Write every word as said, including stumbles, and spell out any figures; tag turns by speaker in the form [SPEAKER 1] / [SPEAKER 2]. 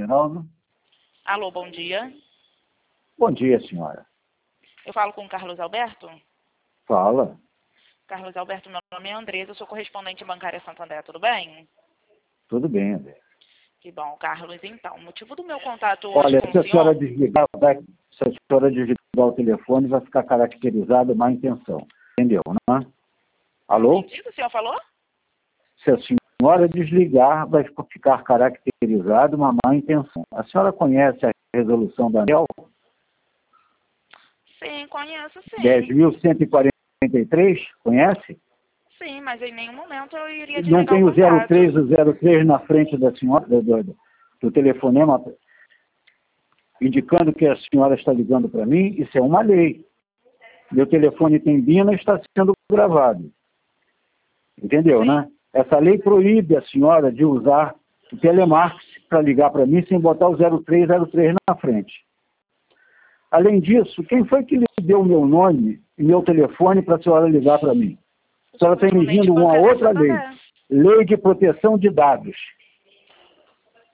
[SPEAKER 1] Geraldo.
[SPEAKER 2] Alô, bom dia.
[SPEAKER 1] Bom dia, senhora.
[SPEAKER 2] Eu falo com o Carlos Alberto?
[SPEAKER 1] Fala.
[SPEAKER 2] Carlos Alberto, meu nome é Andresa, eu sou correspondente bancária Santander, tudo bem?
[SPEAKER 1] Tudo bem, André.
[SPEAKER 2] Que bom, Carlos. Então, o motivo do meu contato hoje
[SPEAKER 1] Olha,
[SPEAKER 2] com
[SPEAKER 1] se
[SPEAKER 2] o
[SPEAKER 1] a senhora
[SPEAKER 2] senhor...
[SPEAKER 1] desligar, vai, se a senhora desligar o telefone, vai ficar caracterizado má intenção. Entendeu, né? Alô?
[SPEAKER 2] Entendi o que o senhor falou?
[SPEAKER 1] Se a senhora desligar, vai ficar caracterizado uma má intenção. A senhora conhece a resolução da ANEEL?
[SPEAKER 2] Sim, conheço sim.
[SPEAKER 1] dez mil cento e quarenta e três, conhece?
[SPEAKER 2] Sim, mas em nenhum momento eu iria
[SPEAKER 1] Não
[SPEAKER 2] desligar
[SPEAKER 1] tem
[SPEAKER 2] o
[SPEAKER 1] o zero
[SPEAKER 2] contato.
[SPEAKER 1] três, o zero três na frente da senhora, do, do, do telefonema, indicando que a senhora está ligando para mim. Isso é uma lei. Meu telefone tem bina e está sendo gravado. Entendeu,
[SPEAKER 2] Sim.
[SPEAKER 1] né? Essa lei proíbe a senhora de usar o telemarketing para ligar para mim sem botar o zero três zero três na frente. Além disso, quem foi que lhe deu o meu nome e meu telefone para a senhora ligar para mim? A senhora está
[SPEAKER 2] Correspondente
[SPEAKER 1] exigindo uma
[SPEAKER 2] bancária
[SPEAKER 1] outra lei.
[SPEAKER 2] Santander.
[SPEAKER 1] Lei de proteção de dados.